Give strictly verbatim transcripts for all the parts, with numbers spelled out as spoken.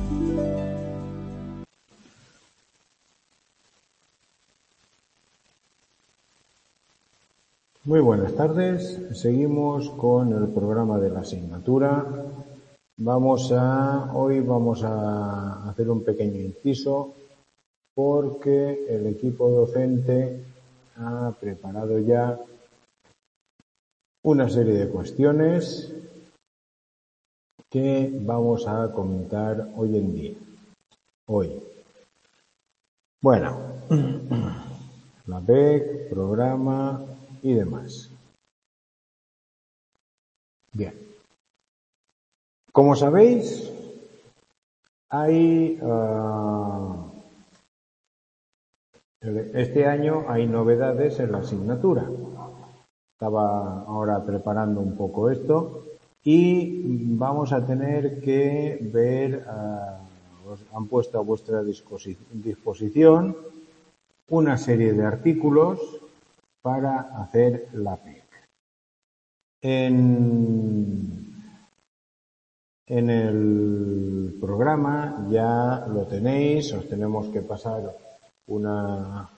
Muy buenas tardes. Seguimos con el programa de la asignatura. Vamos a, hoy vamos a hacer un pequeño inciso porque el equipo docente ha preparado ya una serie de cuestiones que vamos a comentar hoy en día. Hoy. Bueno, la B E C, programa y demás. Bien. Como sabéis, hay uh, este año hay novedades en la asignatura. Estaba ahora preparando un poco esto y vamos a tener que ver, uh, os han puesto a vuestra disposición una serie de artículos para hacer la P E C. En, en el programa ya lo tenéis, os tenemos que pasar una,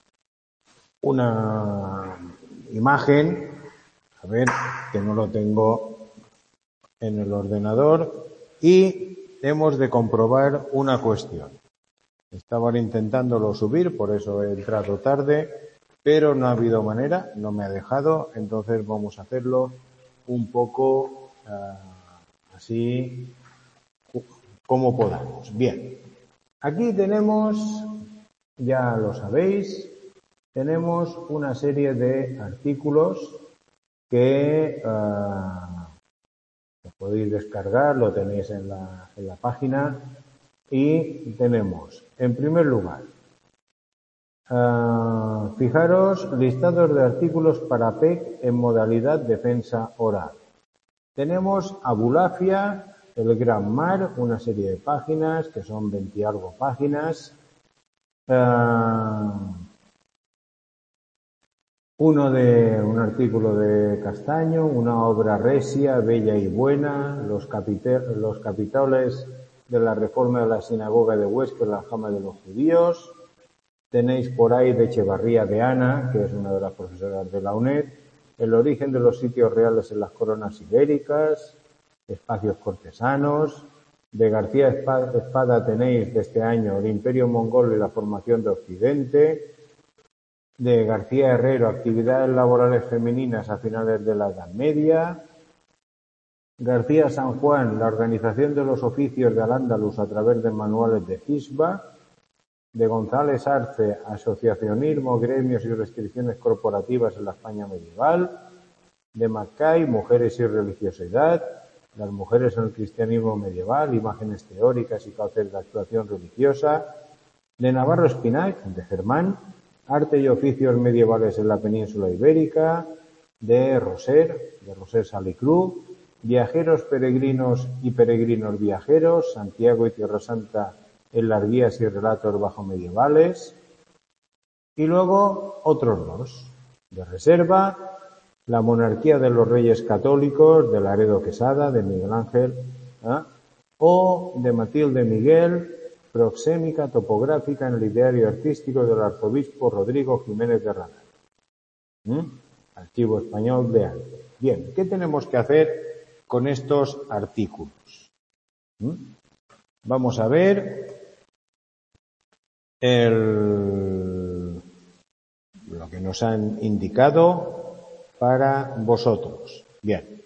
una imagen, a ver, que no lo tengo en el ordenador, y hemos de comprobar una cuestión. Estaba intentándolo subir, por eso he entrado tarde, pero no ha habido manera, no me ha dejado, entonces vamos a hacerlo un poco uh, así como podamos. Bien, aquí tenemos, ya lo sabéis, tenemos una serie de artículos que uh, lo podéis descargar, lo tenéis en la, en la página, y tenemos, en primer lugar, Uh, fijaros, listados de artículos para P E C en modalidad defensa oral. Tenemos Abulafia, el Gran Mar, una serie de páginas, que son veinte y algo páginas. Uh, uno de un artículo de Castaño, una obra recia, bella y buena, los, los capiteles de la reforma de la sinagoga de Huesca, la jama de los judíos. Tenéis por ahí de Echevarría de Ana, que es una de las profesoras de la UNED, el origen de los sitios reales en las coronas ibéricas, espacios cortesanos. De García Espada tenéis de este año el Imperio Mongol y la formación de Occidente. De García Herrero, actividades laborales femeninas a finales de la Edad Media. García San Juan, la organización de los oficios de Al-Ándalus a través de manuales de Hisba. De González Arce, asociacionismo, gremios y restricciones corporativas en la España medieval. De Mackay, mujeres y religiosidad, las mujeres en el cristianismo medieval, imágenes teóricas y cauces de actuación religiosa. De Navarro Espinac, de Germán, arte y oficios medievales en la península ibérica. De Roser, de Roser Salicrú, viajeros peregrinos y peregrinos viajeros, Santiago y Tierra Santa en las guías y relatos bajo medievales. Y luego otros dos, de reserva, la monarquía de los reyes católicos, de Laredo Quesada, de Miguel Ángel, ¿eh? o de Matilde Miguel, proxémica topográfica en el ideario artístico del arzobispo Rodrigo Jiménez de Radar. ¿Mm? Archivo Español de Arte. Bien, ¿qué tenemos que hacer con estos artículos? ¿Mm? Vamos a ver el, lo que nos han indicado para vosotros. Bien.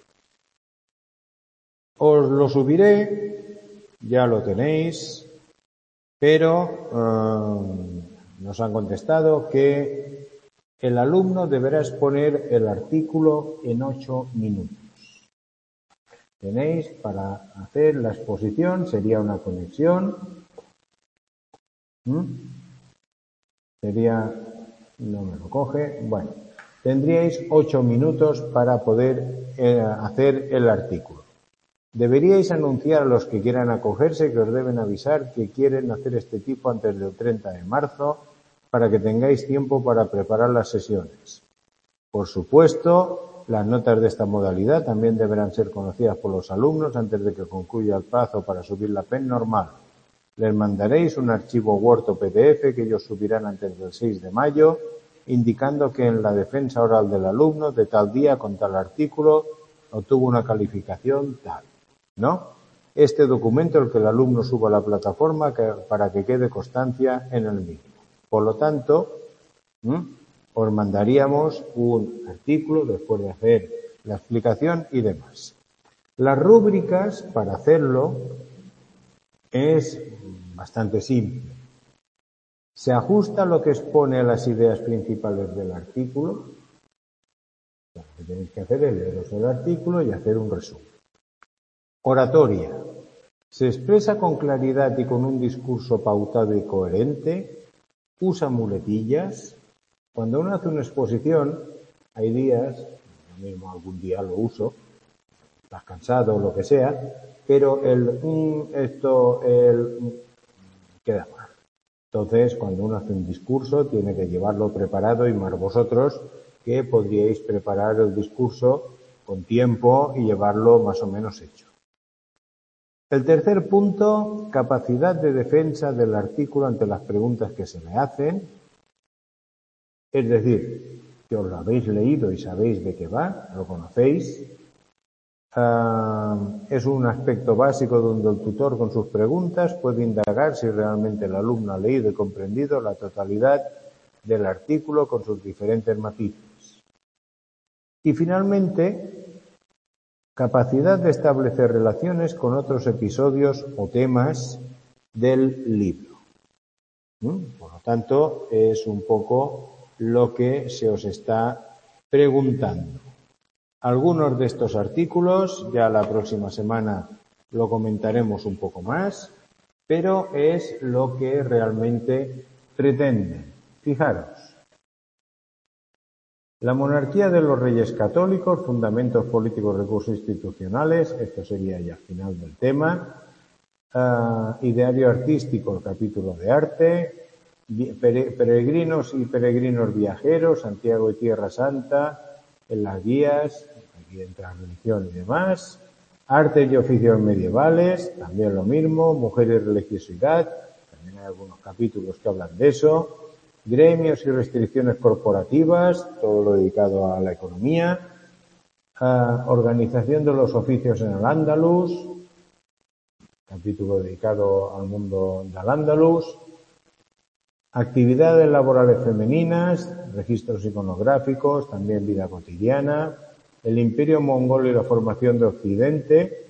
Os lo subiré, ya lo tenéis, pero eh, nos han contestado que el alumno deberá exponer el artículo en ocho minutos. Tenéis para hacer la exposición, sería una conexión. ¿Mm? Sería, no me lo coge, bueno, tendríais ocho minutos para poder eh, hacer el artículo. Deberíais anunciar a los que quieran acogerse que os deben avisar que quieren hacer este tipo antes del treinta de marzo para que tengáis tiempo para preparar las sesiones. Por supuesto, las notas de esta modalidad también deberán ser conocidas por los alumnos antes de que concluya el plazo para subir la P E C normal. Les mandaréis un archivo Word o P D F que ellos subirán antes del seis de mayo, indicando que en la defensa oral del alumno de tal día con tal artículo obtuvo una calificación tal, ¿no? Este documento el que el alumno suba a la plataforma que, para que quede constancia en el mismo. Por lo tanto, ¿m? os mandaríamos un artículo después de hacer la explicación y demás. Las rúbricas, para hacerlo, es bastante simple. Se ajusta lo que expone a las ideas principales del artículo. Lo que tenéis que hacer es leeros el artículo y hacer un resumen. Oratoria. Se expresa con claridad y con un discurso pautado y coherente. Usa muletillas. Cuando uno hace una exposición, hay días, yo mismo algún día lo uso, estás cansado o lo que sea, pero el mm, esto, el mm, queda mal. Entonces, cuando uno hace un discurso, tiene que llevarlo preparado, y más vosotros, que podríais preparar el discurso con tiempo y llevarlo más o menos hecho. El tercer punto, capacidad de defensa del artículo ante las preguntas que se le hacen. Es decir, que os lo habéis leído y sabéis de qué va, lo conocéis. Uh, es un aspecto básico donde el tutor con sus preguntas puede indagar si realmente el alumno ha leído y comprendido la totalidad del artículo con sus diferentes matices. Y finalmente, capacidad de establecer relaciones con otros episodios o temas del libro. ¿Mm? Por lo tanto, es un poco lo que se os está preguntando. Algunos de estos artículos, ya la próxima semana lo comentaremos un poco más, pero es lo que realmente pretenden. Fijaros. La monarquía de los reyes católicos, fundamentos políticos, recursos institucionales, esto sería ya el final del tema. Uh, ideario artístico, el capítulo de arte. Peregrinos y peregrinos viajeros, Santiago y Tierra Santa, en las guías, aquí entra religión y demás. Artes y oficios medievales, también lo mismo. Mujer y religiosidad, también hay algunos capítulos que hablan de eso. Gremios y restricciones corporativas, todo lo dedicado a la economía. Uh, organización de los oficios en el Andaluz, capítulo dedicado al mundo del Andaluz. Actividades laborales femeninas, registros iconográficos, también vida cotidiana. El Imperio Mongol y la formación de Occidente,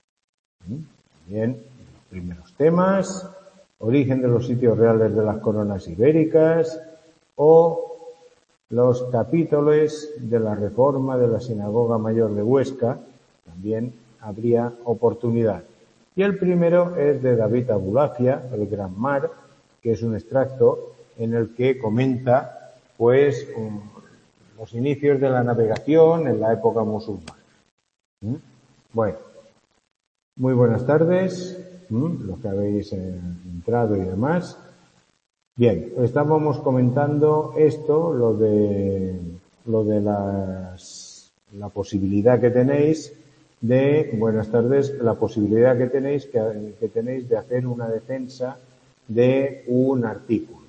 también los primeros temas. Origen de los sitios reales de las coronas ibéricas, o los capítulos de la reforma de la Sinagoga Mayor de Huesca, también habría oportunidad. Y el primero es de David Abulafia, el Gran Mar, que es un extracto en el que comenta, pues, um, los inicios de la navegación en la época musulmana. ¿Mm? Bueno, muy buenas tardes. ¿Mm? Los que habéis eh, entrado y demás. Bien, estábamos comentando esto, lo de lo de las, la posibilidad que tenéis de, buenas tardes, la posibilidad que tenéis que, que tenéis de hacer una defensa de un artículo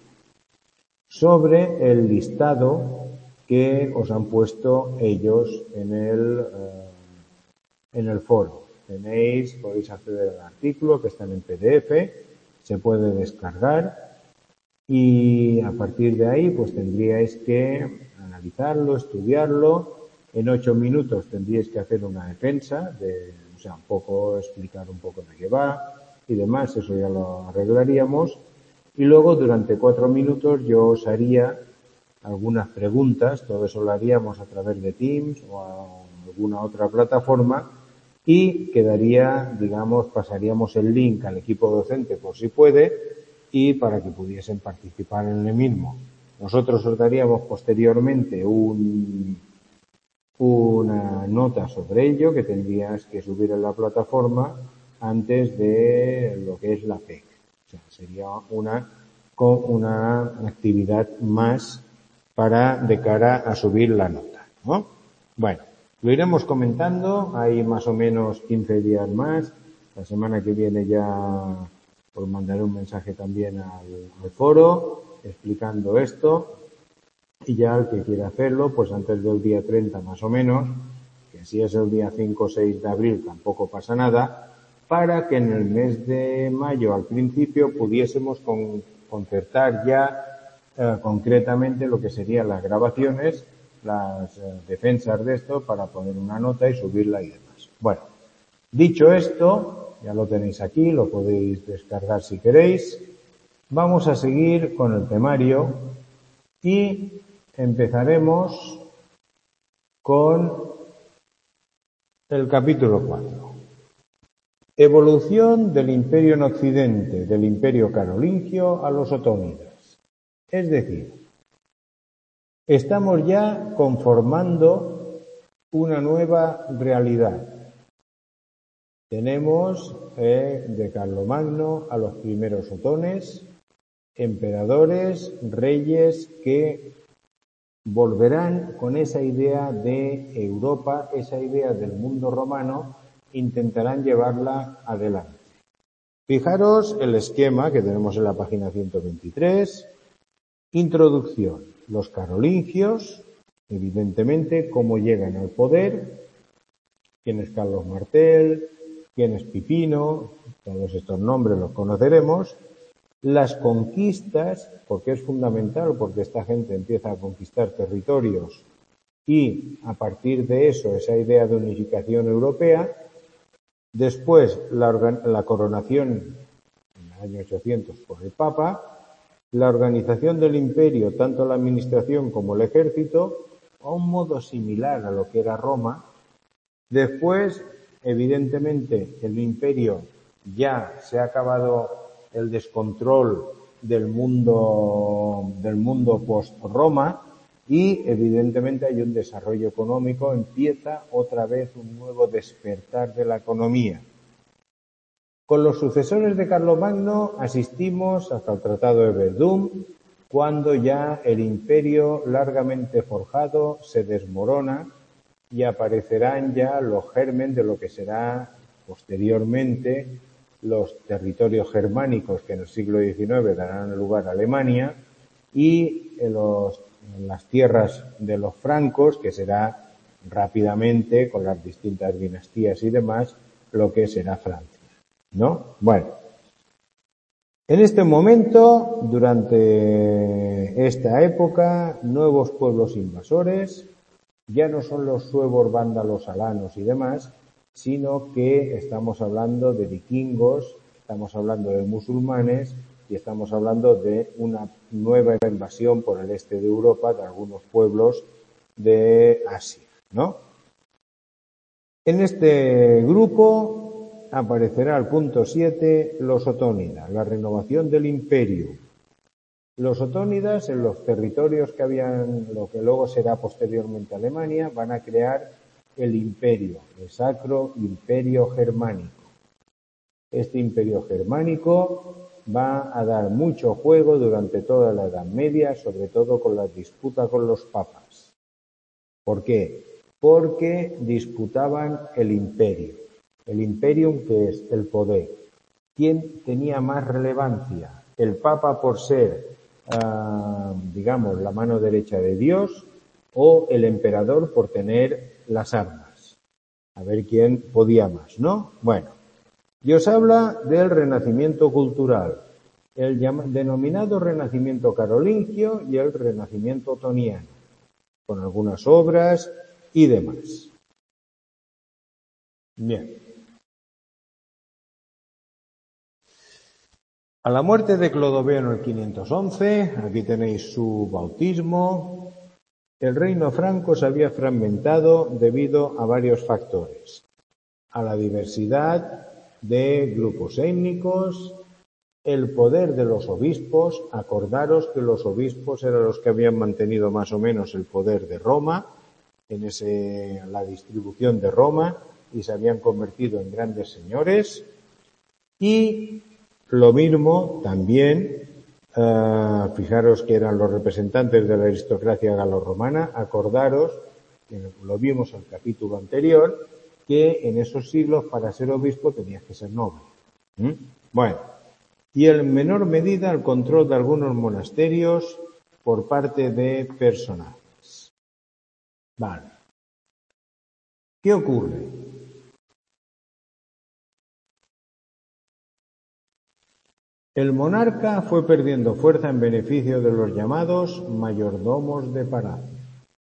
sobre el listado que os han puesto ellos en el eh, en el foro. Tenéis, podéis acceder al artículo que está en P D F, se puede descargar y a partir de ahí pues tendríais que analizarlo, estudiarlo. En ocho minutos tendríais que hacer una defensa, de, o sea, un poco explicar un poco de qué va y demás, eso ya lo arreglaríamos. Y luego durante cuatro minutos yo os haría algunas preguntas, todo eso lo haríamos a través de Teams o a alguna otra plataforma. Y quedaría, digamos, pasaríamos el link al equipo docente por si puede y para que pudiesen participar en el mismo. Nosotros os daríamos posteriormente un, una nota sobre ello que tendrías que subir en la plataforma antes de lo que es la P E C. O sea, sería una, una actividad más para de cara a subir la nota, ¿no? Bueno. Lo iremos comentando, hay más o menos quince días más, la semana que viene ya Os mandaré un mensaje también al, al foro explicando esto, y ya el que quiera hacerlo, pues antes del día treinta más o menos, que si es el día cinco o seis de abril tampoco pasa nada, para que en el mes de mayo al principio pudiésemos con, concertar ya eh, concretamente lo que serían las grabaciones, las eh, defensas de esto, para poner una nota y subirla y demás. Bueno, dicho esto, ya lo tenéis aquí, lo podéis descargar si queréis. Vamos a seguir con el temario y empezaremos con el capítulo cuatro. Evolución del imperio en Occidente, del imperio carolingio a los otónidas. Es decir, estamos ya conformando una nueva realidad. Tenemos eh, de Carlomagno a los primeros otones, emperadores, reyes que volverán con esa idea de Europa, esa idea del mundo romano, intentarán llevarla adelante. Fijaros el esquema que tenemos en la página ciento veintitrés. Introducción. Los carolingios, evidentemente, cómo llegan al poder, quién es Carlos Martel, quién es Pipino, todos estos nombres los conoceremos. Las conquistas, porque es fundamental, porque esta gente empieza a conquistar territorios y a partir de eso, esa idea de unificación europea. Después, la, la coronación en el año ochocientos por el Papa, la organización del imperio, tanto la administración como el ejército, a un modo similar a lo que era Roma. Después, evidentemente, el imperio ya se ha acabado el descontrol del mundo, del mundo post-Roma, y evidentemente hay un desarrollo económico, empieza otra vez un nuevo despertar de la economía. Con los sucesores de Carlomagno asistimos hasta el Tratado de Verdún, cuando ya el imperio largamente forjado se desmorona y aparecerán ya los gérmenes de lo que será posteriormente los territorios germánicos que en el siglo diecinueve darán lugar a Alemania, y en, los, en las tierras de los francos, que será rápidamente, con las distintas dinastías y demás, lo que será Francia, ¿no? Bueno, en este momento, durante esta época, nuevos pueblos invasores, ya no son los suevos, vándalos, alanos y demás, sino que estamos hablando de vikingos, estamos hablando de musulmanes y estamos hablando de una nueva invasión por el este de Europa de algunos pueblos de Asia, ¿no? En este grupo aparecerá el punto siete, los otónidas, la renovación del imperio. Los otónidas, en los territorios que habían, lo que luego será posteriormente Alemania, van a crear el imperio, el Sacro Imperio Germánico. Este imperio germánico va a dar mucho juego durante toda la Edad Media, sobre todo con la disputa con los papas. ¿Por qué? Porque disputaban el imperio. El imperium, que es el poder. ¿Quién tenía más relevancia? ¿El papa por ser, uh, digamos, la mano derecha de Dios, o el emperador por tener las armas? A ver quién podía más, ¿no? Bueno, y os habla del renacimiento cultural, el denominado renacimiento carolingio y el renacimiento otoniano, con algunas obras y demás. Bien. A la muerte de Clodoveo en el quinientos once, aquí tenéis su bautismo, el reino franco se había fragmentado debido a varios factores. A la diversidad de grupos étnicos, el poder de los obispos. Acordaros que los obispos eran los que habían mantenido más o menos el poder de Roma, en ese, la distribución de Roma, y se habían convertido en grandes señores. Y lo mismo también, uh, fijaros que eran los representantes de la aristocracia galorromana. Acordaros, que lo vimos en el capítulo anterior, que en esos siglos para ser obispo tenías que ser noble. ¿Mm? Bueno, y en menor medida el control de algunos monasterios por parte de personajes. Vale. ¿Qué ocurre? El monarca fue perdiendo fuerza en beneficio de los llamados mayordomos de palacio.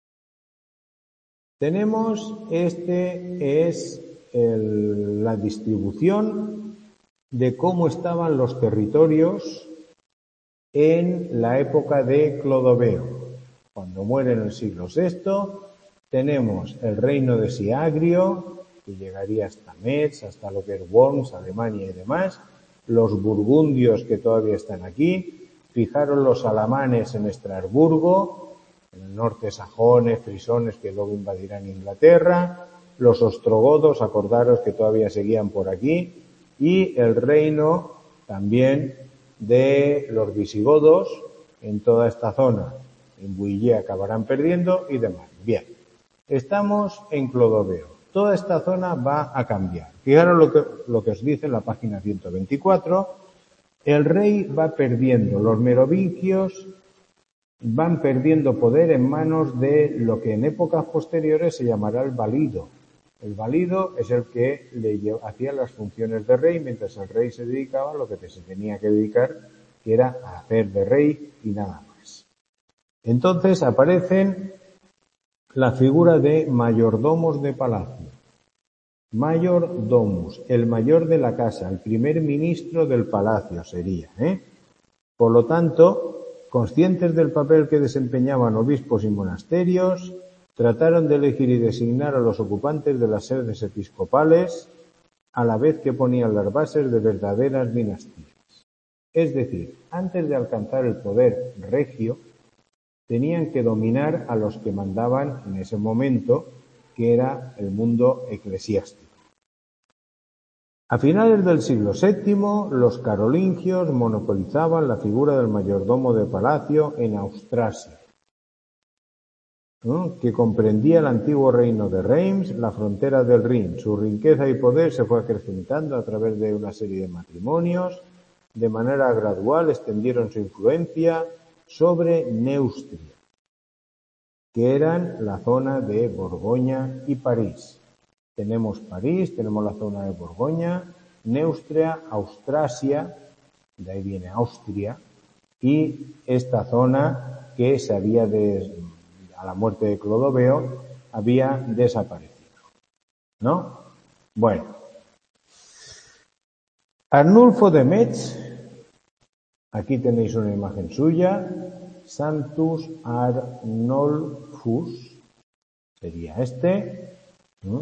Tenemos, este es el, la distribución de cómo estaban los territorios en la época de Clodoveo. Cuando muere en el siglo sexto, tenemos el reino de Siagrio, que llegaría hasta Metz, hasta lo que es Worms, Alemania y demás, los burgundios que todavía están aquí, fijaros los alamanes en Estrasburgo, en el norte sajones, frisones que luego invadirán Inglaterra, los ostrogodos, acordaros que todavía seguían por aquí, y el reino también de los visigodos en toda esta zona. En Bouillé acabarán perdiendo y demás. Bien, estamos en Clodoveo. Toda esta zona va a cambiar. Fijaros lo que, lo que os dice en la página ciento veinticuatro. El rey va perdiendo, los merovingios van perdiendo poder en manos de lo que en épocas posteriores se llamará el valido. El valido es el que le hacía las funciones de rey, mientras el rey se dedicaba a lo que se tenía que dedicar, que era a hacer de rey y nada más. Entonces aparecen la figura de mayordomos de palacio. Mayordomus, el mayor de la casa, el primer ministro del palacio sería, ¿eh? Por lo tanto, conscientes del papel que desempeñaban obispos y monasterios, trataron de elegir y designar a los ocupantes de las sedes episcopales, a la vez que ponían las bases de verdaderas dinastías. Es decir, antes de alcanzar el poder regio, tenían que dominar a los que mandaban en ese momento, que era el mundo eclesiástico. A finales del siglo séptimo, los carolingios monopolizaban la figura del mayordomo de palacio en Austrasia, ¿no?, que comprendía el antiguo reino de Reims, la frontera del Rin. Su riqueza y poder se fue acrecentando a través de una serie de matrimonios. De manera gradual extendieron su influencia sobre Neustria, que eran la zona de Borgoña y París. Tenemos París, tenemos la zona de Borgoña, Neustria, Austrasia, de ahí viene Austria, y esta zona que se había, de, a la muerte de Clodoveo, había desaparecido, ¿no? Bueno. Arnulfo de Metz, aquí tenéis una imagen suya, Sanctus Arnolfus, sería este, ¿no?,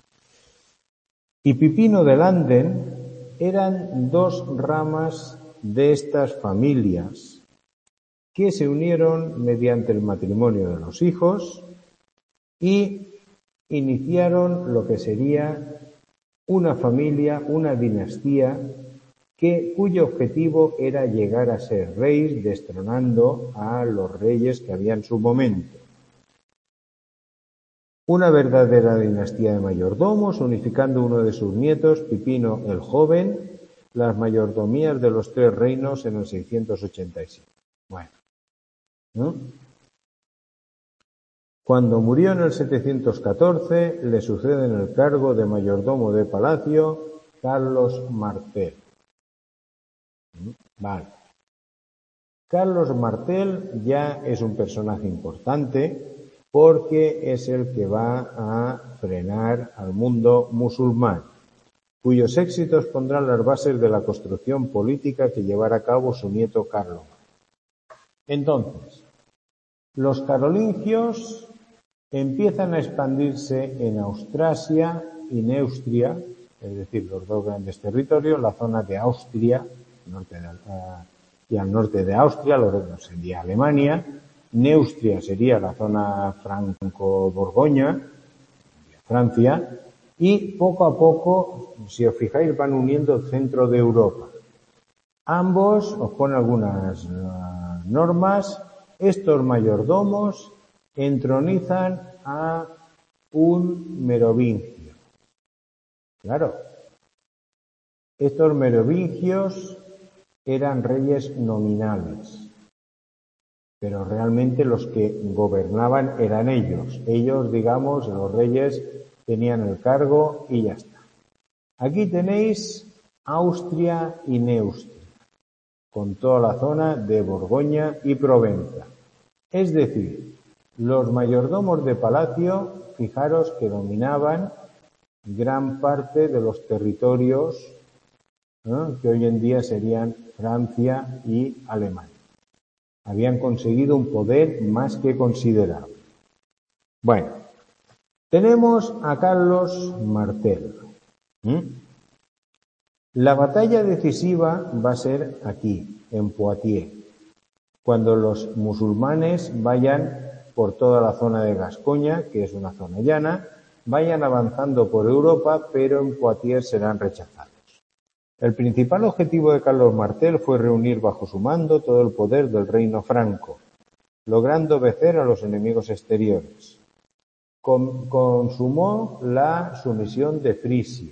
y Pipino de Landen eran dos ramas de estas familias que se unieron mediante el matrimonio de los hijos y iniciaron lo que sería una familia, una dinastía, que, cuyo objetivo era llegar a ser reyes, destronando a los reyes que había en su momento. Una verdadera dinastía de mayordomos, unificando uno de sus nietos, Pipino el Joven, las mayordomías de los tres reinos en el seiscientos ochenta y siete. Bueno, ¿no? Cuando murió en el setecientos catorce, le sucede en el cargo de mayordomo de palacio Carlos Martel. Vale. Carlos Martel ya es un personaje importante porque es el que va a frenar al mundo musulmán, cuyos éxitos pondrán las bases de la construcción política que llevará a cabo su nieto Carlos. Entonces, los carolingios empiezan a expandirse en Austrasia y Neustria, es decir, los dos grandes territorios, la zona de Austria norte de, uh, y al norte de Austria, lo que sería Alemania. Neustria sería la zona franco-borgoña, Francia, y poco a poco, si os fijáis, van uniendo el centro de Europa. Ambos os ponen algunas uh, normas. Estos mayordomos entronizan a un merovingio. Claro, estos merovingios eran reyes nominales, pero realmente los que gobernaban eran ellos. Ellos, digamos, los reyes tenían el cargo y ya está. Aquí tenéis Austria y Neustria, con toda la zona de Borgoña y Provenza. Es decir, los mayordomos de palacio, fijaros que dominaban gran parte de los territorios, ¿no?, que hoy en día serían Francia y Alemania. Habían conseguido un poder más que considerable. Bueno, tenemos a Carlos Martel. ¿Mm? La batalla decisiva va a ser aquí, en Poitiers, cuando los musulmanes vayan por toda la zona de Gascoña, que es una zona llana, vayan avanzando por Europa, pero en Poitiers serán rechazados. El principal objetivo de Carlos Martel fue reunir bajo su mando todo el poder del reino franco, logrando vencer a los enemigos exteriores. Con, consumó la sumisión de Frisia,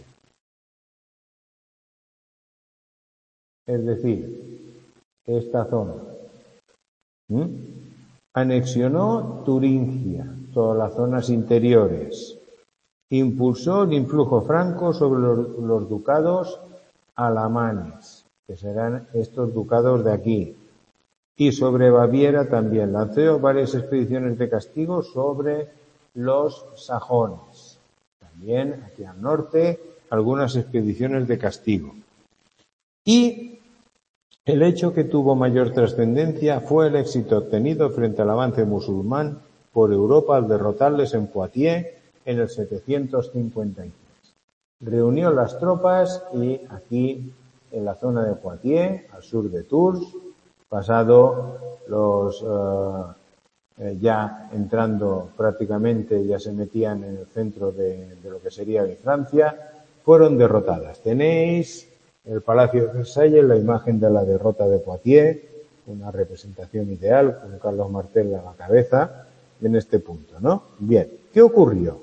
es decir, esta zona. ¿Mm? Anexionó Turingia, todas las zonas interiores. Impulsó el influjo franco sobre los, los ducados alamanes, que serán estos ducados de aquí. Y sobre Baviera también. Lanzó varias expediciones de castigo sobre los sajones. También aquí al norte, algunas expediciones de castigo. Y el hecho que tuvo mayor trascendencia fue el éxito obtenido frente al avance musulmán por Europa al derrotarles en Poitiers en el setecientos cincuenta y tres. Reunió las tropas y aquí en la zona de Poitiers, al sur de Tours, pasado los uh, eh, ya entrando prácticamente, ya se metían en el centro de, de lo que sería de Francia, fueron derrotadas. Tenéis el Palacio de Versalles, la imagen de la derrota de Poitiers, una representación ideal con Carlos Martel a la cabeza en este punto, ¿no? Bien, ¿qué ocurrió?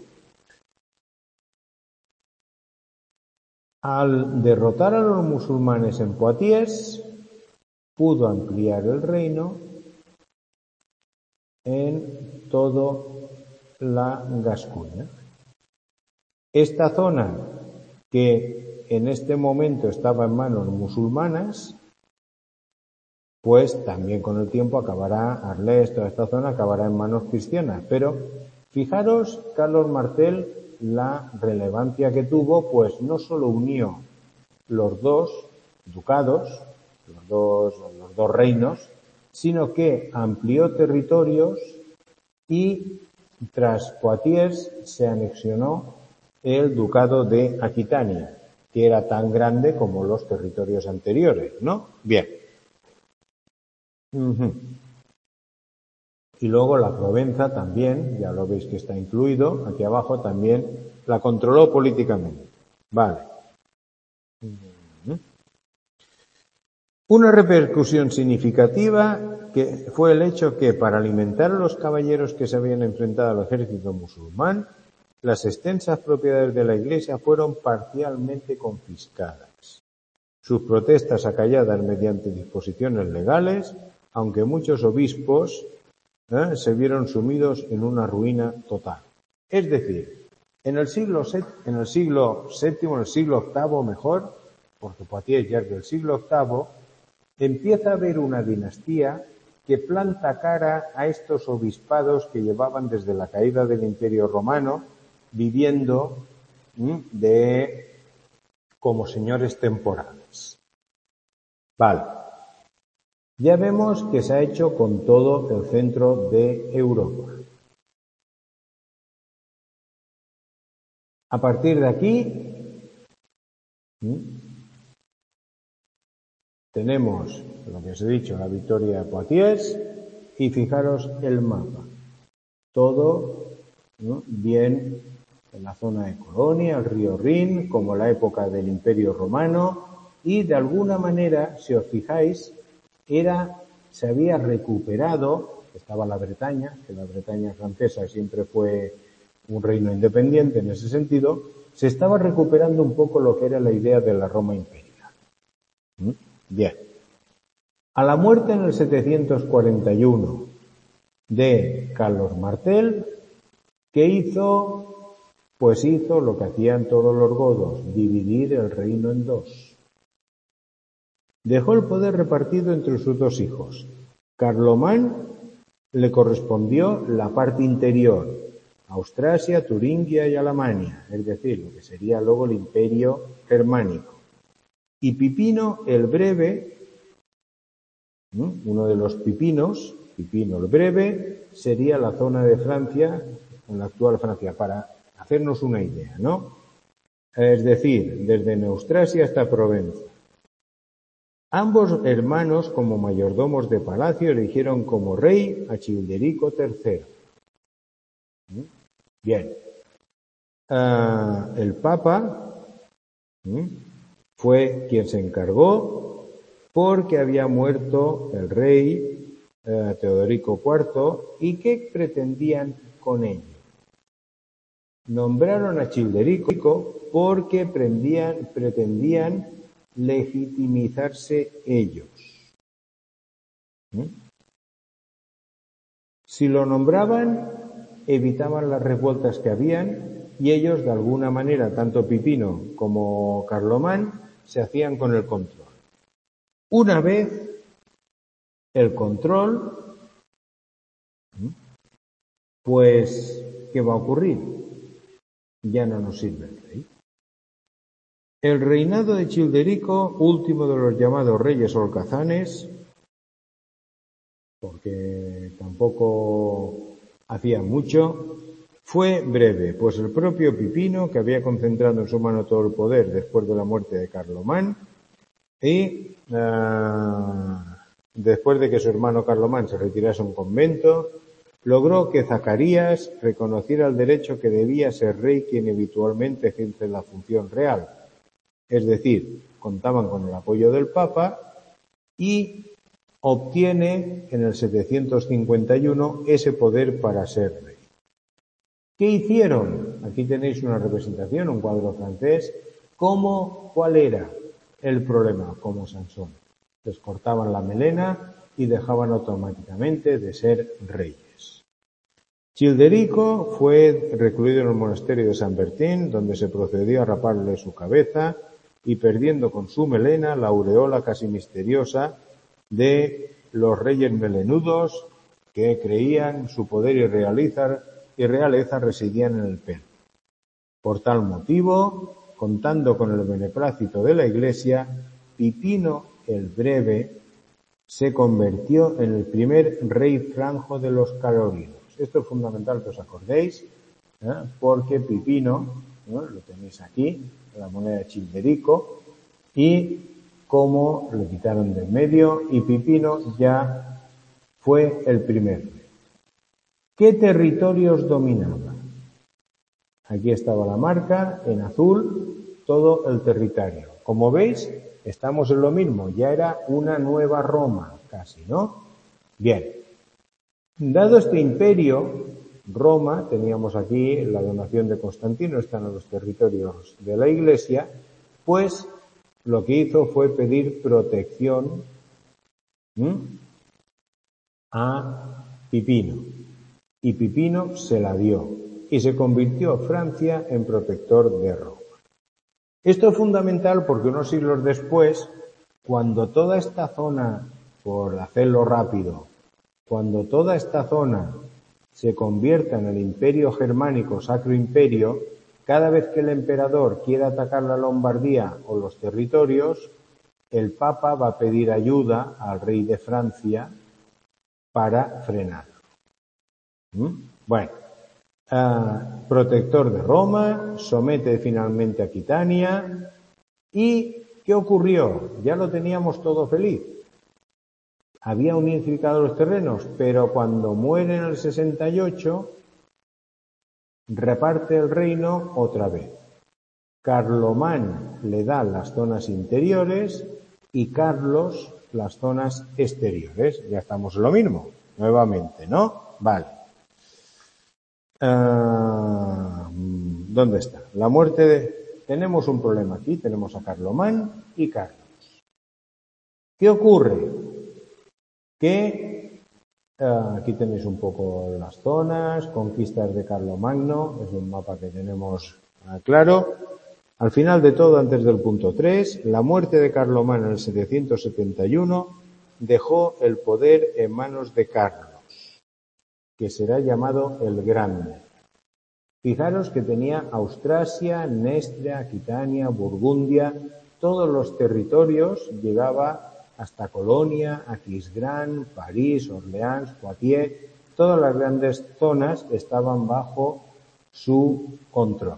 Al derrotar a los musulmanes en Poitiers, pudo ampliar el reino en toda la Gascuña. Esta zona que en este momento estaba en manos musulmanas, pues también con el tiempo acabará, Arles, toda esta zona acabará en manos cristianas. Pero fijaros, Carlos Martel, la relevancia que tuvo, pues no solo unió los dos ducados, los dos, los dos reinos, sino que amplió territorios y tras Poitiers se anexionó el ducado de Aquitania, que era tan grande como los territorios anteriores, ¿no? Bien. Uh-huh. Y luego la Provenza también, ya lo veis que está incluido, aquí abajo también la controló políticamente. Vale. Uh-huh. Una repercusión significativa que fue el hecho que para alimentar a los caballeros que se habían enfrentado al ejército musulmán, las extensas propiedades de la Iglesia fueron parcialmente confiscadas. Sus protestas acalladas mediante disposiciones legales, aunque muchos obispos ¿eh? se vieron sumidos en una ruina total. Es decir, en el siglo séptimo, en el siglo séptimo, en el siglo octavo mejor, porque Poitiers ya es del siglo octavo, empieza a haber una dinastía que planta cara a estos obispados que llevaban desde la caída del Imperio Romano viviendo ¿m? de como señores temporales. Vale. Ya vemos que se ha hecho con todo el centro de Europa. A partir de aquí ¿m? tenemos lo que os he dicho, la victoria de Poitiers, y fijaros el mapa. Todo ¿no? bien en la zona de Colonia, el río Rin, como la época del Imperio Romano, y de alguna manera, si os fijáis, era, se había recuperado, estaba la Bretaña, que la Bretaña francesa siempre fue un reino independiente en ese sentido, se estaba recuperando un poco lo que era la idea de la Roma imperial. ¿Mm? Bien. A la muerte en el setecientos cuarenta y uno de Carlos Martel, ¿qué hizo? Pues hizo lo que hacían todos los godos, dividir el reino en dos. Dejó el poder repartido entre sus dos hijos. Carlomán le correspondió la parte interior, Austrasia, Turingia y Alamania, es decir, lo que sería luego el imperio germánico. Y Pipino el Breve, uno de los Pipinos, Pipino el Breve, sería la zona de Francia, en la actual Francia, para hacernos una idea, ¿no? Es decir, desde Neustrasia hasta Provenza. Ambos hermanos, como mayordomos de palacio, eligieron como rey a Childerico tercero. Bien. Uh, el Papa ¿sí? fue quien se encargó porque había muerto el rey uh, Teodorico cuarto. ¿Y qué pretendían con ello? Nombraron a Childerico porque pretendían, pretendían legitimizarse ellos. ¿Mm? Si lo nombraban, evitaban las revueltas que habían y ellos, de alguna manera, tanto Pipino como Carlomán, se hacían con el control. Una vez el control, pues, ¿qué va a ocurrir? Ya no nos sirve el rey. El reinado de Childerico, último de los llamados reyes holgazanes, porque tampoco hacía mucho, fue breve, pues el propio Pipino, que había concentrado en su mano todo el poder después de la muerte de Carlomán, y uh, después de que su hermano Carlomán se retirase a un convento, logró que Zacarías reconociera el derecho que debía ser rey quien habitualmente ejerce la función real. Es decir, contaban con el apoyo del Papa y obtiene en el setecientos cincuenta y uno ese poder para ser rey. ¿Qué hicieron? Aquí tenéis una representación, un cuadro francés. ¿Cómo, cuál era el problema? Como Sansón. Les cortaban la melena y dejaban automáticamente de ser reyes. Childerico fue recluido en el monasterio de San Bertín, donde se procedió a raparle su cabeza y perdiendo con su melena la aureola casi misteriosa de los reyes melenudos que creían su poder y realeza, y realeza residían en el pelo. Por tal motivo, contando con el beneplácito de la Iglesia, Pipino el Breve se convirtió en el primer rey franco de los carolinos. Esto es fundamental que os acordéis, ¿eh? porque Pipino, ¿no? lo tenéis aquí, la moneda de Childerico, y cómo lo quitaron de en medio, y Pipino ya fue el primer rey. ¿Qué territorios dominaba? Aquí estaba la marca, en azul, todo el territorio. Como veis, estamos en lo mismo, ya era una nueva Roma, casi, ¿no? Bien. Dado este imperio, Roma, teníamos aquí la donación de Constantino, están en los territorios de la Iglesia, pues lo que hizo fue pedir protección ¿m? a Pipino. Y Pipino se la dio y se convirtió Francia en protector de Roma. Esto es fundamental porque unos siglos después, cuando toda esta zona, por hacerlo rápido, cuando toda esta zona se convierta en el imperio germánico, Sacro Imperio, cada vez que el emperador quiera atacar la Lombardía o los territorios, el Papa va a pedir ayuda al rey de Francia para frenarlo. ¿Mm? Bueno, uh, protector de Roma, somete finalmente a Aquitania. ¿Y qué ocurrió? Ya lo teníamos todo feliz. Había unificado los terrenos, pero cuando muere en el sesenta y ocho, reparte el reino otra vez. Carlomán le da las zonas interiores y Carlos las zonas exteriores. Ya estamos en lo mismo, nuevamente, ¿no? Vale. Uh, ¿Dónde está? La muerte de... Tenemos un problema aquí, tenemos a Carlomán y Carlos. ¿Qué ocurre? que eh, aquí tenéis un poco las zonas, conquistas de Carlomagno, es un mapa que tenemos eh, claro. Al final de todo, antes del punto tres, la muerte de Carlomagno en el setecientos setenta y uno dejó el poder en manos de Carlos, que será llamado el Grande. Fijaros que tenía Austrasia, Nestria, Aquitania, Burgundia, todos los territorios, llegaba hasta Colonia, Aquisgrán, París, Orleans, Poitiers, todas las grandes zonas estaban bajo su control.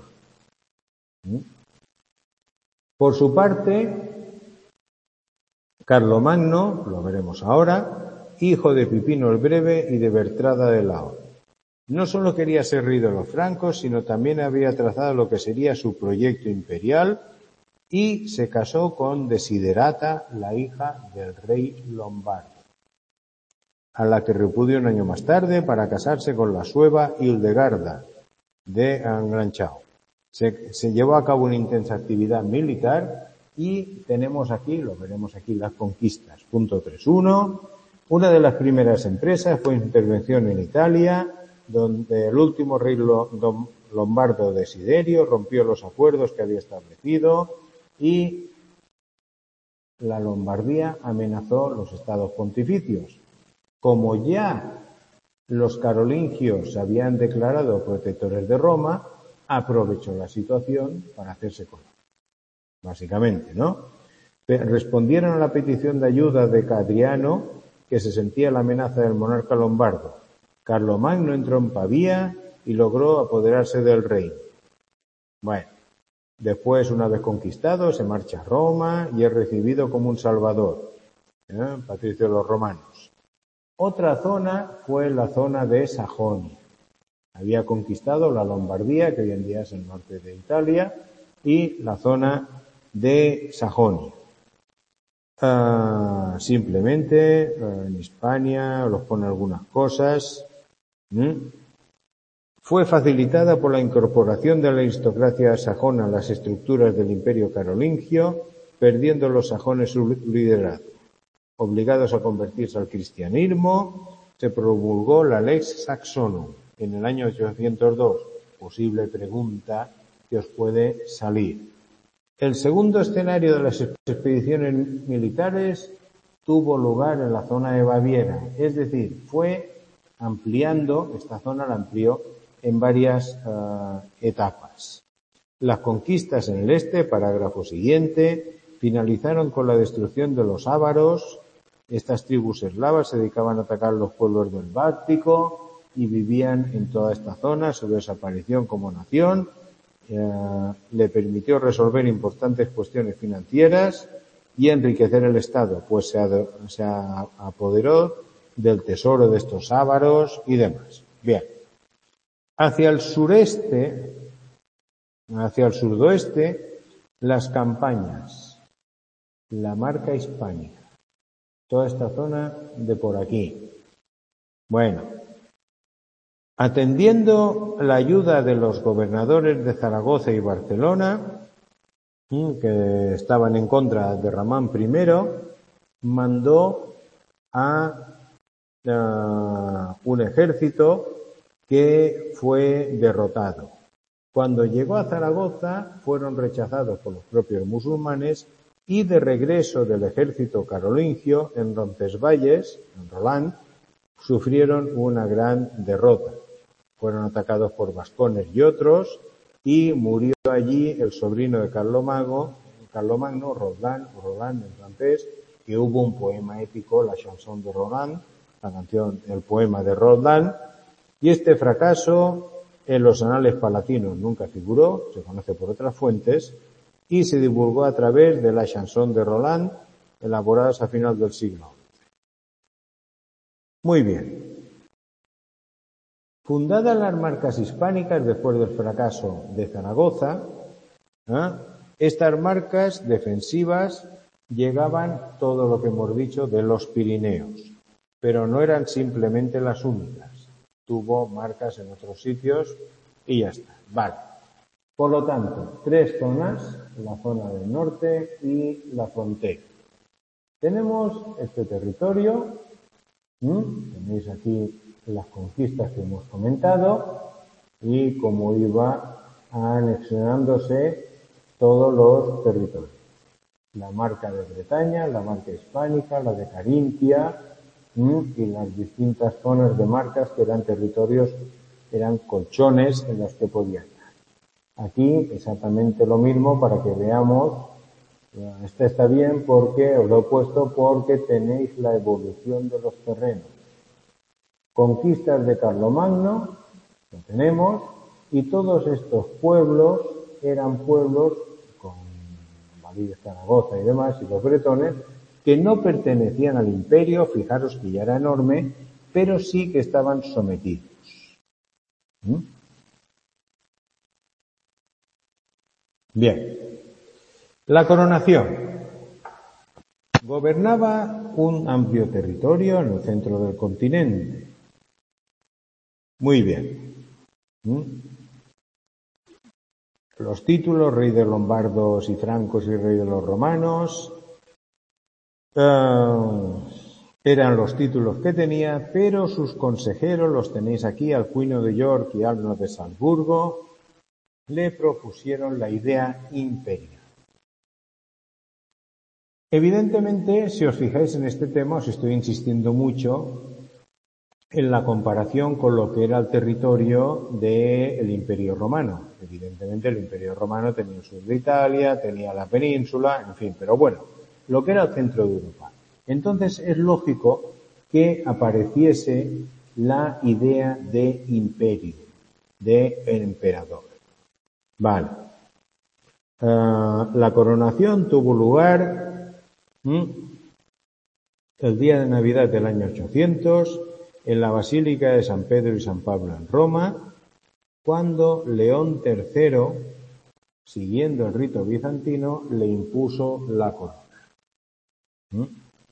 Por su parte, Carlomagno, lo veremos ahora, hijo de Pipino el Breve y de Bertrada de Laon, no solo quería ser rey de los francos, sino también había trazado lo que sería su proyecto imperial y se casó con Desiderata, la hija del rey lombardo, a la que repudió un año más tarde para casarse con la sueva Hildegarda de Angranchao. Se, se llevó a cabo una intensa actividad militar y tenemos aquí, lo veremos aquí, las conquistas. Punto tres punto uno. Una de las primeras empresas fue intervención en Italia, donde el último rey lombardo Desiderio rompió los acuerdos que había establecido y la Lombardía amenazó los estados pontificios. Como ya los carolingios se habían declarado protectores de Roma, aprovechó la situación para hacerse con él. Básicamente, ¿no? Respondieron a la petición de ayuda de Adriano, que se sentía la amenaza del monarca lombardo. Carlomagno entró en Pavía y logró apoderarse del reino. Bueno, después, una vez conquistado, se marcha a Roma y es recibido como un salvador, ¿eh? Patricio de los romanos. Otra zona fue la zona de Sajonia. Había conquistado la Lombardía, que hoy en día es el norte de Italia, y la zona de Sajonia. Uh, simplemente, uh, en Hispania, os pone algunas cosas. ¿Mm? Fue facilitada por la incorporación de la aristocracia sajona a las estructuras del imperio carolingio, perdiendo los sajones su liderazgo. Obligados a convertirse al cristianismo, se promulgó la Lex Saxonum en el año ochocientos dos. Posible pregunta que os puede salir. El segundo escenario de las expediciones militares tuvo lugar en la zona de Baviera, es decir, fue ampliando, esta zona la amplió en varias uh, etapas. Las conquistas en el este, parágrafo siguiente, finalizaron con la destrucción de los ávaros. Estas tribus eslavas se dedicaban a atacar los pueblos del Báltico y vivían en toda esta zona. Su desaparición como nación eh, le permitió resolver importantes cuestiones financieras y enriquecer el Estado, pues se, ad, se apoderó del tesoro de estos ávaros y demás. Bien. Hacia el sureste, hacia el sudoeste, las campañas, la marca hispánica, toda esta zona de por aquí. Bueno, atendiendo la ayuda de los gobernadores de Zaragoza y Barcelona, que estaban en contra de Ramán primero, mandó a, a un ejército que fue derrotado. Cuando llegó a Zaragoza, fueron rechazados por los propios musulmanes y de regreso del ejército carolingio en Roncesvalles, en Roland, sufrieron una gran derrota. Fueron atacados por vascones y otros y murió allí el sobrino de Carlomagno, Carlomagno, Roland, Roland en francés, que hubo un poema épico, la chanson de Roland, la canción, el poema de Roland, y este fracaso en los anales palatinos nunca figuró, se conoce por otras fuentes, y se divulgó a través de la chanson de Roland, elaboradas a final del siglo once. Muy bien. Fundadas las marcas hispánicas después del fracaso de Zaragoza, ¿eh? Estas marcas defensivas llegaban todo lo que hemos dicho de los Pirineos, pero no eran simplemente las únicas. Tuvo marcas en otros sitios y ya está. Vale. Por lo tanto, tres zonas, la zona del norte y la frontera. Tenemos este territorio ¿Mm? Tenéis aquí las conquistas que hemos comentado y cómo iba anexionándose todos los territorios. La marca de Bretaña, la marca hispánica, la de Carintia, ¿Mm? y las distintas zonas de marcas que eran territorios, eran colchones en los que podían estar. Aquí exactamente lo mismo para que veamos. Este está bien porque os lo he puesto porque tenéis la evolución de los terrenos. Conquistas de Carlomagno, lo tenemos, y todos estos pueblos eran pueblos con Valide, Zaragoza y demás, y los bretones, que no pertenecían al imperio, fijaros que ya era enorme, pero sí que estaban sometidos. ¿Mm? Bien. La coronación. Gobernaba un amplio territorio en el centro del continente. Muy bien. ¿Mm? Los títulos, rey de lombardos y francos y rey de los romanos, eh, eran los títulos que tenía, pero sus consejeros, los tenéis aquí, Alcuino de York y Arno de Salzburgo, le propusieron la idea imperial. Evidentemente, si os fijáis en este tema, os estoy insistiendo mucho en la comparación con lo que era el territorio del Imperio Romano. Evidentemente, el Imperio Romano tenía el sur de Italia, tenía la península, en fin, pero bueno, lo que era el centro de Europa. Entonces, es lógico que apareciese la idea de imperio, de emperador. Vale. Uh, la coronación tuvo lugar ¿Mm? el día de Navidad del año ochocientos en la Basílica de San Pedro y San Pablo en Roma, cuando León tercero, siguiendo el rito bizantino, le impuso la corona. ¿Mm?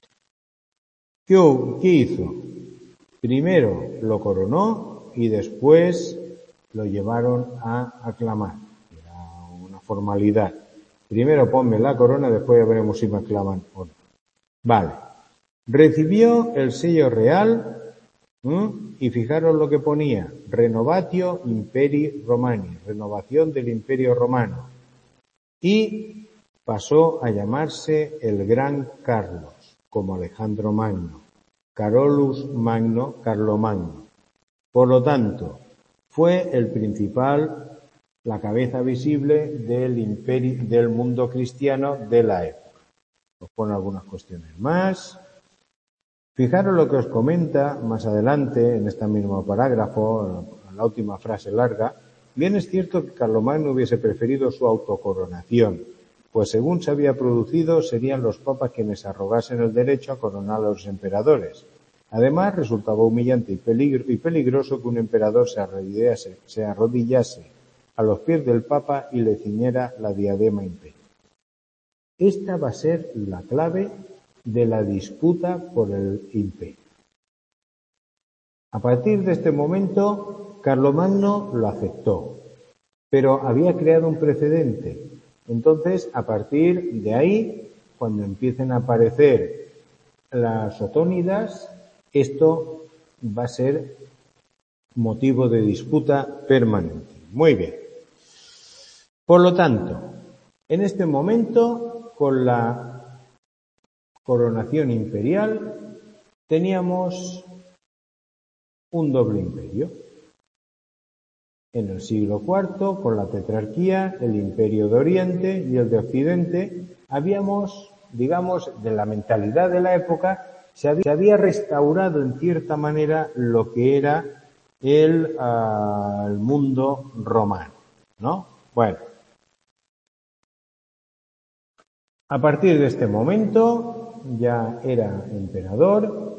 ¿Qué, ¿Qué hizo? Primero lo coronó y después lo llevaron a aclamar. Era una formalidad. Primero ponme la corona, después ya veremos si me aclaman o no. Vale. Recibió el sello real, ¿Mm? y fijaros lo que ponía, Renovatio Imperi Romani, renovación del Imperio Romano. Y pasó a llamarse el Gran Carlos, como Alejandro Magno, Carolus Magno, Carlomagno. Por lo tanto, fue el principal, la cabeza visible del imperio, del mundo cristiano de la época. Os pone algunas cuestiones más. Fijaros lo que os comenta más adelante, en este mismo parágrafo, en la última frase larga. Bien es cierto que Carlomagno hubiese preferido su autocoronación, pues según se había producido, serían los papas quienes arrogasen el derecho a coronar a los emperadores. Además, resultaba humillante y, peligro, y peligroso que un emperador se arrodillase, se arrodillase a los pies del papa y le ciñera la diadema imperial. Esta va a ser la clave de la disputa por el imperio. A partir de este momento, Carlomagno lo aceptó, pero había creado un precedente. Entonces, a partir de ahí, cuando empiecen a aparecer las otónidas, esto va a ser motivo de disputa permanente. Muy bien. Por lo tanto, en este momento, con la coronación imperial, teníamos un doble imperio. En el siglo cuarto, con la tetrarquía, el imperio de Oriente y el de Occidente, habíamos, digamos, de la mentalidad de la época, se había, se había restaurado en cierta manera lo que era el, uh, el mundo romano, ¿no? Bueno. A partir de este momento ya era emperador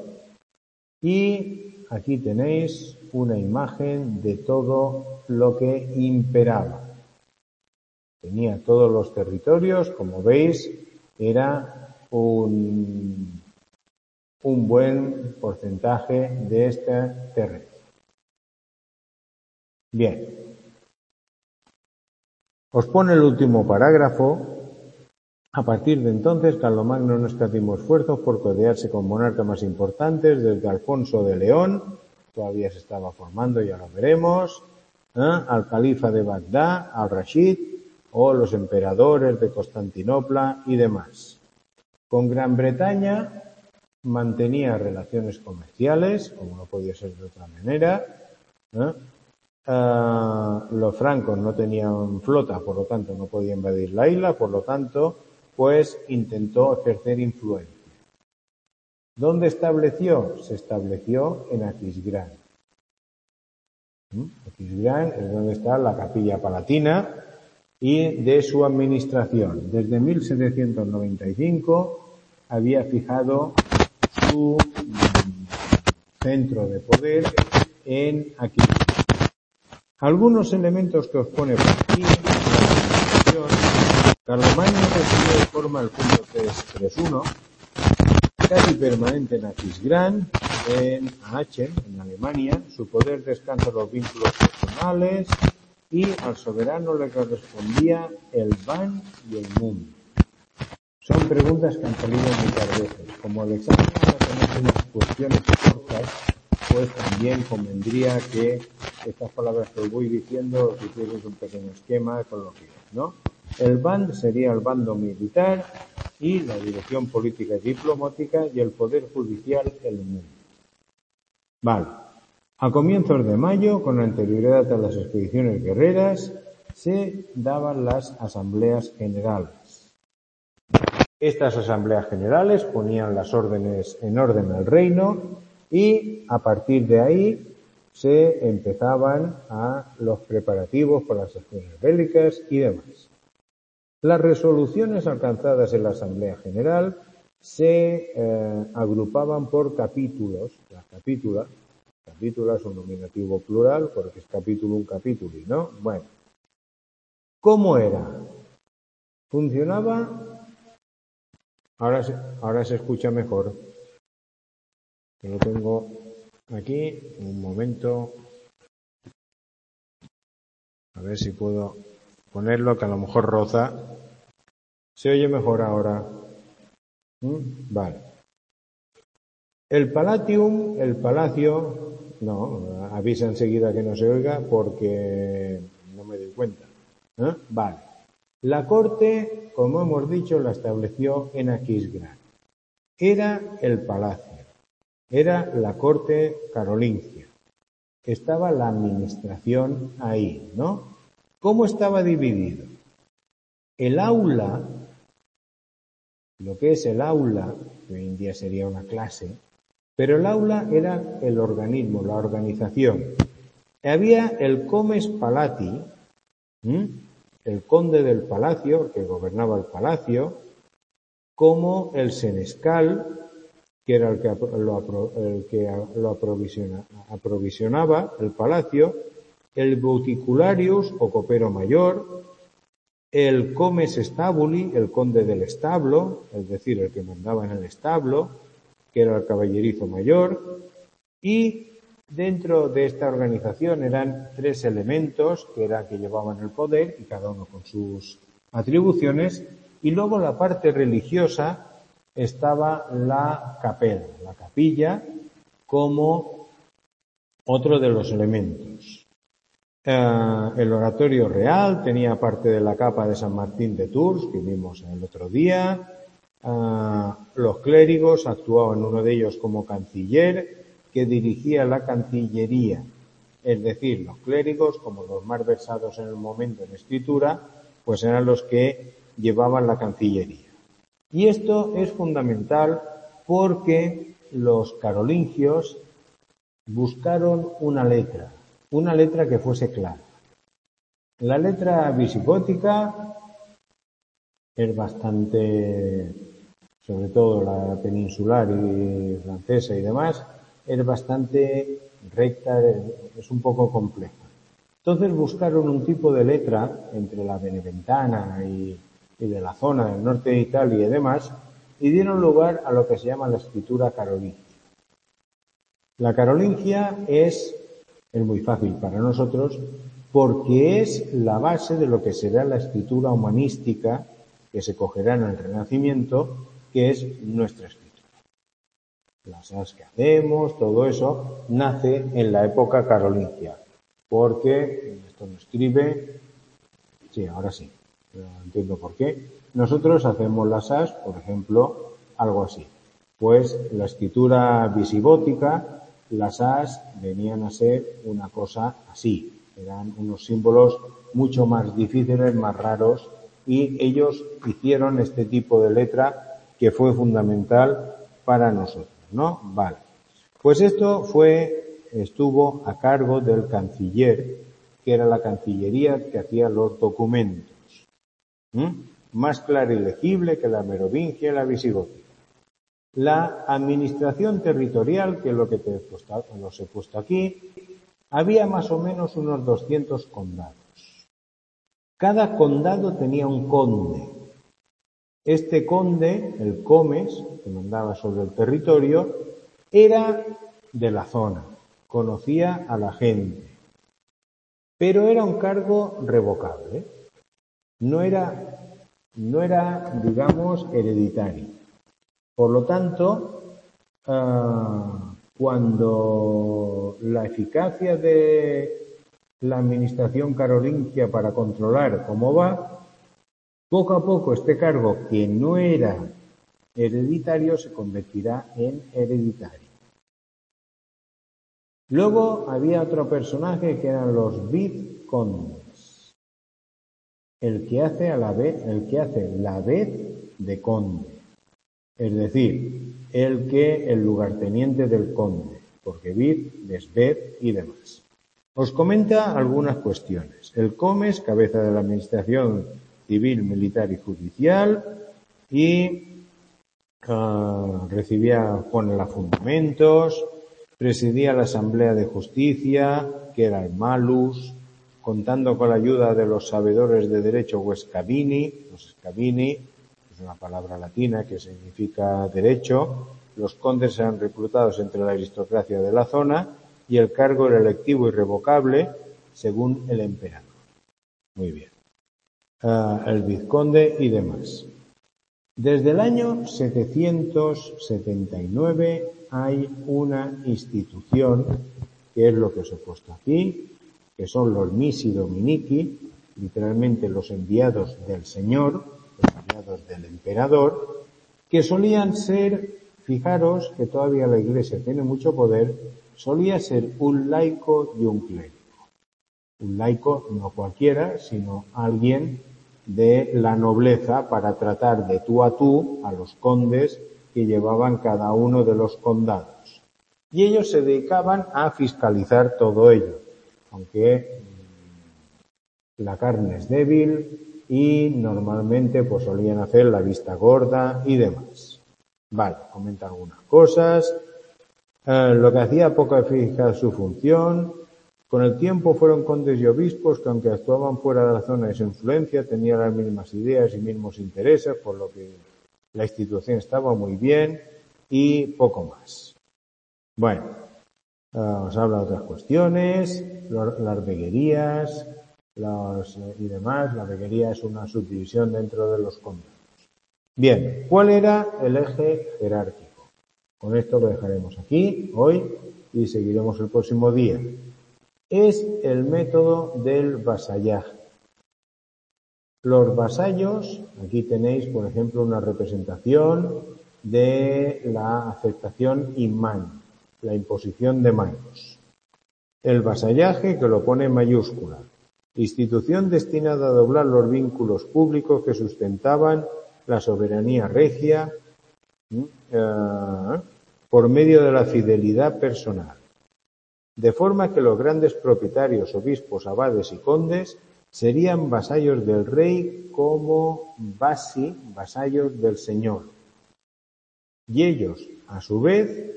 y aquí tenéis una imagen de todo lo que imperaba. Tenía todos los territorios, como veis, era un, un buen porcentaje de este terreno. Bien. Os pone el último parágrafo A partir de entonces, Carlomagno no escatimó esfuerzos por codearse con monarcas más importantes, desde Alfonso de León, todavía se estaba formando, ya lo veremos, ¿eh? al califa de Bagdad, al Rashid, o los emperadores de Constantinopla y demás. Con Gran Bretaña mantenía relaciones comerciales, como no podía ser de otra manera. ¿eh? Uh, los francos no tenían flota, por lo tanto no podían invadir la isla, por lo tanto, pues intentó ejercer influencia. ¿Dónde estableció? Se estableció en Aquisgrán. ¿Mm? Aquisgrán es donde está la Capilla Palatina y de su administración. Desde mil setecientos noventa y cinco había fijado su centro de poder en Aquisgrán. Algunos elementos que os pone por aquí, la Carlomagno residió de forma el punto trescientos treinta y uno, casi permanente en Aquisgrán, en Aachen, en Alemania. Su poder descansa en los vínculos personales y al soberano le correspondía el Ban y el Mun. Son preguntas que han salido muchas veces. Como el examen va a tener unas cuestiones cortas, pues también convendría que estas palabras que os voy diciendo os hicierais un pequeño esquema con lo que es, ¿no? El Band sería el bando militar y la dirección política y diplomática y el poder judicial el mundo. Vale. A comienzos de mayo, con anterioridad a las expediciones guerreras, se daban las asambleas generales. Estas asambleas generales ponían las órdenes en orden al reino y a partir de ahí se empezaban a los preparativos para las acciones bélicas y demás. Las resoluciones alcanzadas en la Asamblea General se eh, agrupaban por capítulos. Las capítulas, capítulas es un nominativo plural porque es capítulo un capítulo, ¿no? Bueno, ¿cómo era? Funcionaba. Ahora se, ahora se escucha mejor. Yo lo tengo aquí, un momento. A ver si puedo ponerlo, que a lo mejor roza. ¿Se oye mejor ahora? ¿Mm? Vale. El Palatium, el palacio, no, avisa enseguida que no se oiga porque no me doy cuenta. ¿Eh? Vale. La corte, como hemos dicho, la estableció en Aquisgrán. Era el palacio, era la corte carolingia. Estaba la administración ahí, ¿no? ¿Cómo estaba dividido? El aula, lo que es el aula, que hoy en día sería una clase, pero el aula era el organismo, la organización. Había el comes palati, ¿m? el conde del palacio, que gobernaba el palacio, como el senescal, que era el que lo, el que lo aprovisiona, aprovisionaba el palacio, el boticularius o copero mayor, el comes stabuli, el conde del establo, es decir, el que mandaba en el establo, que era el caballerizo mayor, y dentro de esta organización eran tres elementos que eran que llevaban el poder y cada uno con sus atribuciones, y luego la parte religiosa estaba la capella, la capilla, como otro de los elementos. Eh, el oratorio real tenía parte de la capa de San Martín de Tours, que vimos el otro día. Eh, los clérigos actuaban uno de ellos como canciller, que dirigía la cancillería. Es decir, los clérigos, como los más versados en el momento en escritura, pues eran los que llevaban la cancillería. Y esto es fundamental porque los carolingios buscaron una letra, una letra que fuese clara. La letra visigótica es bastante, sobre todo la peninsular y francesa y demás, es bastante recta, es un poco compleja. Entonces buscaron un tipo de letra entre la beneventana y y de la zona del norte de Italia y demás, y dieron lugar a lo que se llama la escritura carolingia. La carolingia es, es muy fácil para nosotros, porque es la base de lo que será la escritura humanística que se cogerá en el Renacimiento, que es nuestra escritura. Las asas que hacemos, todo eso, nace en la época carolingia, porque esto lo escribe, sí, ahora sí, no entiendo por qué. Nosotros hacemos las asas, por ejemplo, algo así. Pues la escritura visigótica, las asas venían a ser una cosa así. Eran unos símbolos mucho más difíciles, más raros, y ellos hicieron este tipo de letra que fue fundamental para nosotros, ¿no? Vale. Pues esto fue, estuvo a cargo del canciller, que era la cancillería que hacía los documentos. ¿Mm? Más clara y legible que la merovingia y la visigótica. La administración territorial, que es lo que te he puesto, los he puesto aquí, había más o menos unos doscientos condados. Cada condado tenía un conde. Este conde, el comes, que mandaba sobre el territorio, era de la zona, conocía a la gente, pero era un cargo revocable. No era, no era, digamos, hereditario. Por lo tanto, uh, cuando la eficacia de la administración carolingia para controlar cómo va, poco a poco este cargo que no era hereditario se convertirá en hereditario. Luego había otro personaje que eran los vizcondes, el que hace a la vez, el que hace la vez de conde, es decir, el que el lugarteniente del conde, porque vid es vez y demás. Os comenta algunas cuestiones. El comes, cabeza de la administración civil, militar y judicial, y uh, recibía, pone los fundamentos, presidía la Asamblea de Justicia, que era el malus, contando con la ayuda de los sabedores de derecho o scabini, los scabini, es una palabra latina que significa derecho. Los condes eran reclutados entre la aristocracia de la zona y el cargo era electivo y revocable según el emperador. Muy bien. Uh, el vizconde y demás. Desde el año setecientos setenta y nueve hay una institución, que es lo que os he puesto aquí, que son los missi dominici, literalmente los enviados del Señor, los enviados del emperador, que solían ser, fijaros que todavía la Iglesia tiene mucho poder, solía ser un laico y un clérigo. Un laico no cualquiera, sino alguien de la nobleza para tratar de tú a tú a los condes que llevaban cada uno de los condados. Y ellos se dedicaban a fiscalizar todo ello, aunque la carne es débil y normalmente pues solían hacer la vista gorda y demás. Vale, comenta algunas cosas. Eh, lo que hacía poco eficaz su función. Con el tiempo fueron condes y obispos que, aunque actuaban fuera de la zona de su influencia, tenían las mismas ideas y mismos intereses, por lo que la institución estaba muy bien y poco más. Bueno, eh, os habla de otras cuestiones, los, las veguerías los, eh, y demás. La veguería es una subdivisión dentro de los condados. Bien, ¿cuál era el eje jerárquico? Con esto lo dejaremos aquí hoy y seguiremos el próximo día. Es el método del vasallaje. Los vasallos, aquí tenéis, por ejemplo, una representación de la aceptación in mano, la imposición de manos. El vasallaje, que lo pone en mayúscula, institución destinada a doblar los vínculos públicos que sustentaban la soberanía regia eh, por medio de la fidelidad personal. De forma que los grandes propietarios, obispos, abades y condes serían vasallos del rey como vasi, vasallos del señor. Y ellos, a su vez,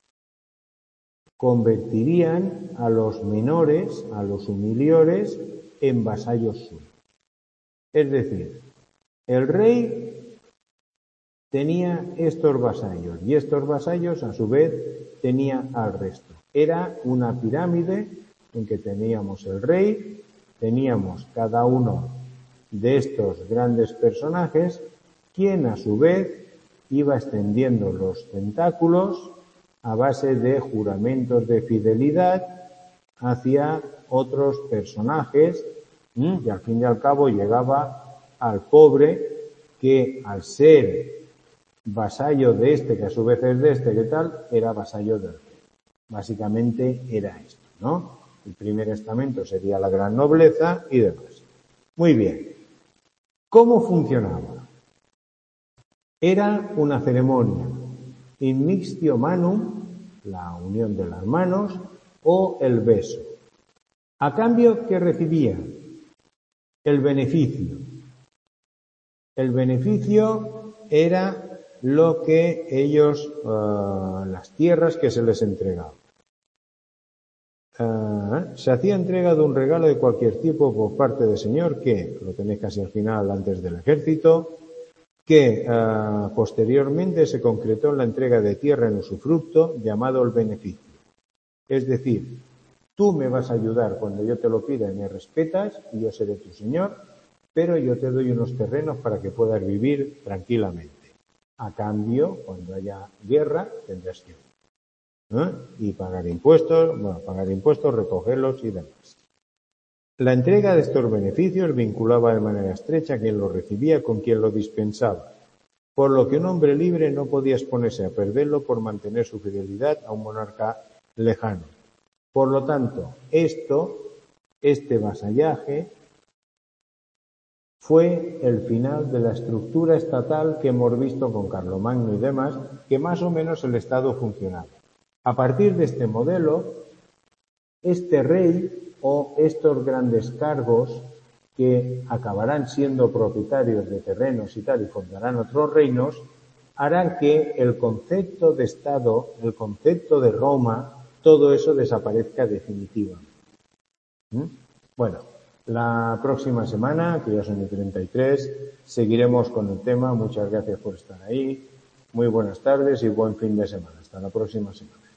convertirían a los menores, a los humiliores, en vasallos suyos. Es decir, el rey tenía estos vasallos y estos vasallos, a su vez, tenía al resto. Era una pirámide en que teníamos el rey, teníamos cada uno de estos grandes personajes, quien a su vez iba extendiendo los tentáculos a base de juramentos de fidelidad hacia otros personajes, y al fin y al cabo llegaba al pobre que, al ser vasallo de este, que a su vez es de este, que tal, era vasallo del rey. Básicamente era esto, ¿no? El primer estamento sería la gran nobleza y demás. Muy bien. ¿Cómo funcionaba? Era una ceremonia immixtio manum, la unión de las manos, o el beso. ¿A cambio qué recibía? El beneficio. El beneficio era lo que ellos, uh, las tierras que se les entregaban. Uh, se hacía entrega de un regalo de cualquier tipo por parte del señor que, lo tenéis casi al final antes del ejército, que uh, posteriormente se concretó en la entrega de tierra en usufructo llamado el beneficio. Es decir, tú me vas a ayudar cuando yo te lo pida y me respetas y yo seré tu señor, pero yo te doy unos terrenos para que puedas vivir tranquilamente. A cambio, cuando haya guerra, tendrás que ir, ¿eh? Y pagar impuestos, bueno, pagar impuestos, recogerlos y demás. La entrega de estos beneficios vinculaba de manera estrecha a quien lo recibía con quien lo dispensaba, por lo que un hombre libre no podía exponerse a perderlo por mantener su fidelidad a un monarca lejano. Por lo tanto, esto, este vasallaje, fue el final de la estructura estatal que hemos visto con Carlomagno y demás, que más o menos el Estado funcionaba. A partir de este modelo, este rey o estos grandes cargos que acabarán siendo propietarios de terrenos y tal y fundarán otros reinos, harán que el concepto de Estado, el concepto de Roma, todo eso desaparezca definitivamente. ¿Mm? Bueno, la próxima semana, que ya son el treinta y tres, seguiremos con el tema. Muchas gracias por estar ahí. Muy buenas tardes y buen fin de semana. Hasta la próxima semana.